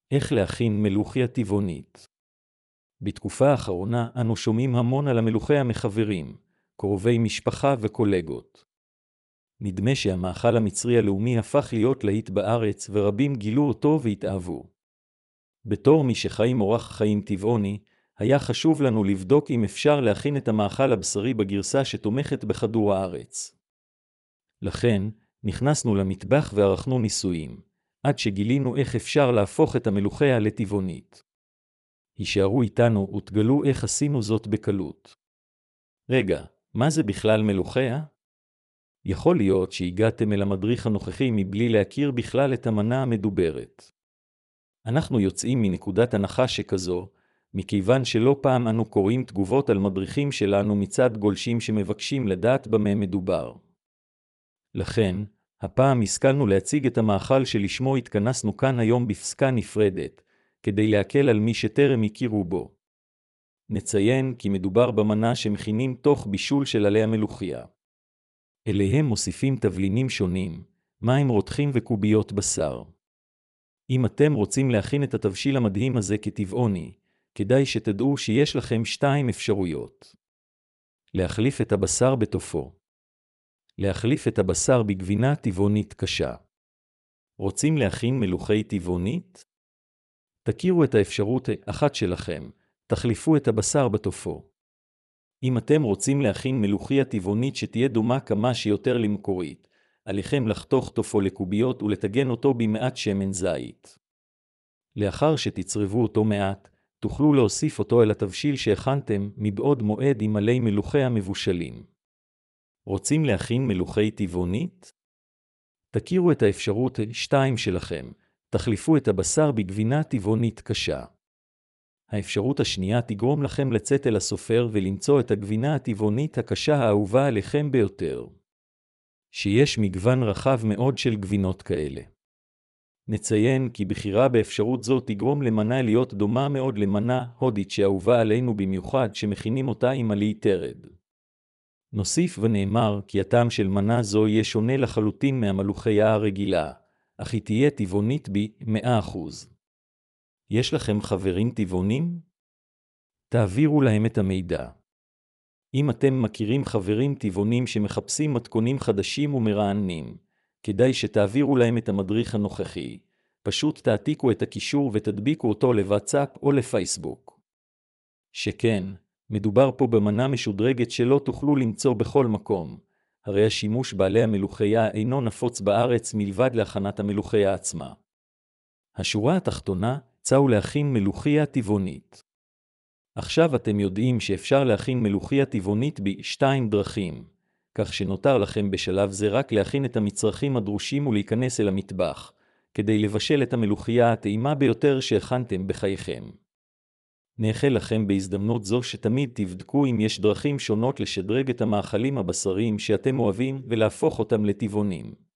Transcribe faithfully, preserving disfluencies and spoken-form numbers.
איך להכין מלוכיה טבעונית. בתקופה האחרונה אנו שומעים המון על המלוכיה מחברים, קרובי משפחה וקולגות. נדמה שהמאכל המצרי הלאומי הפך להיות להיט בארץ ורבים גילו אותו והתאהבו. בתור מי שחיים אורח חיים טבעוני, היה חשוב לנו לבדוק אם אפשר להכין את המאכל הבשרי בגרסה שתומכת בכדור הארץ. לכן, נכנסנו למטבח וערכנו ניסויים, עד שגילינו איך אפשר להפוך את המלוכיה לטבעונית. הישארו איתנו ותגלו איך עשינו זאת בקלות. רגע, מה זה בכלל מלוכיה? יכול להיות שהגעתם אל המדריך הנוכחי מבלי להכיר בכלל את המנה המדוברת. אנחנו יוצאים מנקודת הנחה שכזו, מכיוון שלא פעם אנו קוראים תגובות על מדריכים שלנו מצד גולשים שמבקשים לדעת במה מדובר. לכן, הפעם השכלנו להציג את המאכל שלשמו התכנסנו כאן היום בפסקה נפרדת, כדי להקל על מי שטרם הכירו בו. נציין כי מדובר במנה שמכינים תוך בישול של עלי המלוכיה. אליהם מוסיפים תבלינים שונים, מים רותחים וקוביות בשר. אם אתם רוצים להכין את התבשיל המדהים הזה כטבעוני, כדאי שתדעו שיש לכם שתיים אפשרויות. להחליף את הבשר בטופו. להחליף את הבשר בגבינה טבעונית קשה. רוצים להכין מלוכי טבעונית? תכירו את האפשרות אחת שלכם, תחליפו את הבשר בטופו. אם אתם רוצים להכין מלוכיה טבעונית שתהיה דומה כמה שיותר למקורית, עליכם לחתוך טופו לקוביות ולטגן אותו במעט שמן זית. לאחר שתצרבו אותו מעט, תוכלו להוסיף אותו אל התבשיל שהכנתם מבעוד מועד עם עלי מלוכיה מבושלים. רוצים להכין מלוכי טבעונית? תכירו את האפשרות שתיים שלכם, תחליפו את הבשר בגבינה טבעונית קשה. האפשרות השנייה תגרום לכם לצאת אל הסופר ולמצוא את הגבינה הטבעונית הקשה האהובה עליכם ביותר. שיש מגוון רחב מאוד של גבינות כאלה. נציין כי בחירה באפשרות זו תגרום למנה להיות דומה מאוד למנה הודית שאהובה עלינו במיוחד שמכינים אותה עם עלי תרד. נוסיף ונאמר כי הטעם של מנה זו יהיה שונה לחלוטין מהמלוכיה הרגילה, אך היא תהיה טבעונית ב-מאה אחוז. יש לכם חברים טבעונים? תעבירו להם את המידע. אם אתם מכירים חברים טבעונים שמחפשים מתכונים חדשים ומרעננים, כדאי שתעבירו להם את המדריך הנוכחי. פשוט תעתיקו את הקישור ותדביקו אותו לוואטסאפ או לפייסבוק. שכן, מדובר פה במנה משודרגת שלא תוכלו למצוא בכל מקום, הרי השימוש בעלי המלוכיה אינו נפוץ בארץ מלבד להכנת המלוכיה עצמה. השורה התחתונה, צאו להכין מלוכיה טבעונית. עכשיו אתם יודעים שאפשר להכין מלוכיה טבעונית בשתיים דרכים, כך שנותר לכם בשלב זה רק להכין את המצרכים הדרושים ולהיכנס אל המטבח, כדי לבשל את המלוכיה הטעימה ביותר שהכנתם בחייכם. נאחל לכם בהזדמנות זו שתמיד תבדקו אם יש דרכים שונות לשדרג את המאכלים הבשריים שאתם אוהבים ולהפוך אותם לטבעונים.